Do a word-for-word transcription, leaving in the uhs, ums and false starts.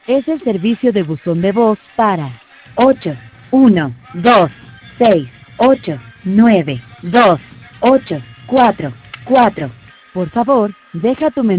es el servicio de buzón de voz para ocho uno dos seis ocho nueve dos ocho cuatro cuatro. Por favor, deja tu mensaje.